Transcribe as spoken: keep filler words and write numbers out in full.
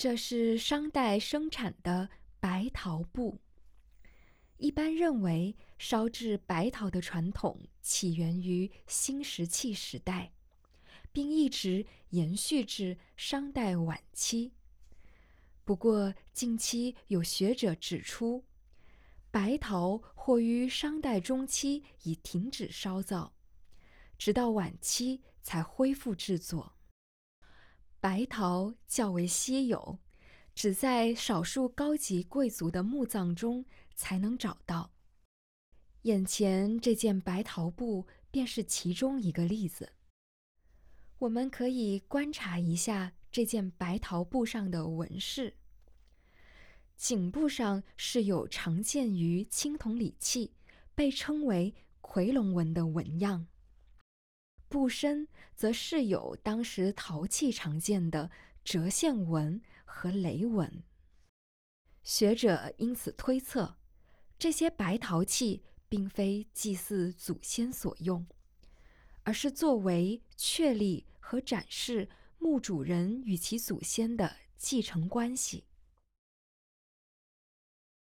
这是商代生产的白陶布。一般认为，烧制白陶的传统起源于新石器时代，并一直延续至商代晚期。不过，近期有学者指出，白陶或于商代中期已停止烧造，直到晚期才恢复制作。白陶较为稀有，只在少数高级贵族的墓葬中才能找到。眼前这件白陶布便是其中一个例子。我们可以观察一下这件白陶布上的纹饰。颈部上是有常见于青铜礼器，被称为夔龙纹的纹样。布身则是有当时陶器常见的折线纹和雷纹。学者因此推测，这些白陶器并非祭祀祖先所用，而是作为确立和展示墓主人与其祖先的继承关系。